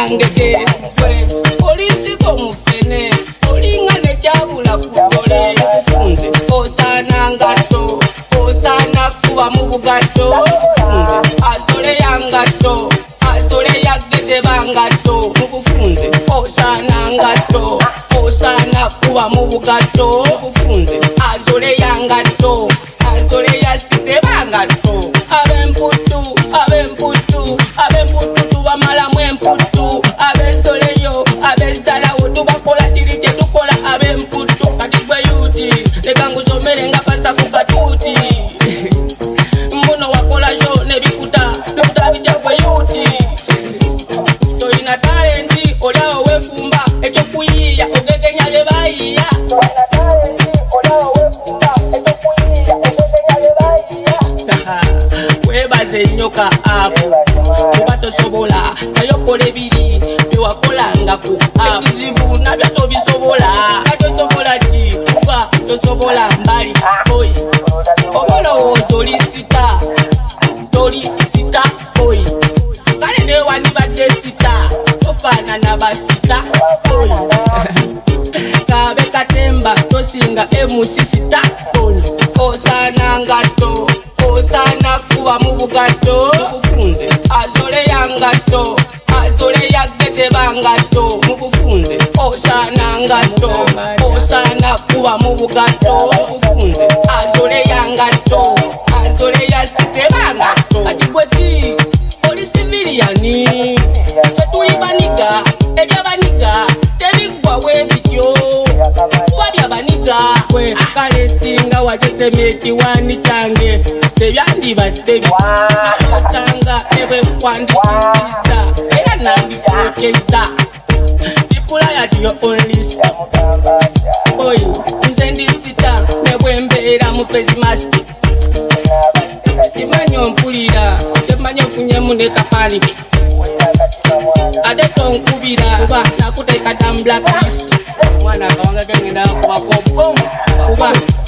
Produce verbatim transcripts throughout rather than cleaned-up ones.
yangege we polisi ko mufene olinga ne jabula kutole kufunze osana ngato osana kuba mu bugato kufunze azole yangato azole yagede bangato kufunze osana ngato osana kuba mu bugato kufunze azole yangato azole yasite bangato abemputu abemputu abemputu tubamala mwemputu abezoleyo abezalawo tubakola kiri kye tukola abemputu kati gwe yuti leka ngusomere nga pasta ku katuuti mbuno wakola sho ne bikuta bikuta bijja gwe yuti toyina talenti olyawo wefumba ekyo kuyiiya ogegenya bye bayiiya webaze nnyoka apo kuba tosobola nayokola ebiri byewakolanga ku ekizibu nabyo tobisobola natosobola ki kuba tosobola mbali oyi obolowooza oli sita toli sita oyi kale newandibadde sita tofaanana basita oyi kabe katemba tosinga emusi sita oyi osana ngato osana kuba mu bugato mubufunze azole yangato azole yagete bangato mubufunze osana ngato osana kuba mu bugato mubufunze azole yangato azole yasite bangato atibweti oli civiliani fetuli baniga ebyabaniga tebigwa webityo kuba byabaniga we kale singa wakyesema ekiwani kyange tebyandibadde bitanga ebe kwandikiza era nandikokeza people are at your own risk oyo nze ndisita nebwembeera mu face mask timanyi ompulira temanyi ofunyemu ne kapaniki ate tonkubira kuba nakuteeka dam blacklist mwana akawanga kengenda kubakobom kuba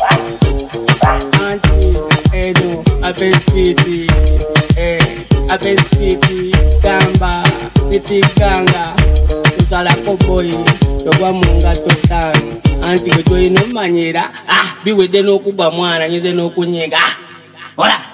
anti edo abesiti eh abesiti gamba nitiganga usalako boy togwa munga totano anti gwe toyino manyira ah biwedde n'okugwa mwana nyize n'okunyega ah hola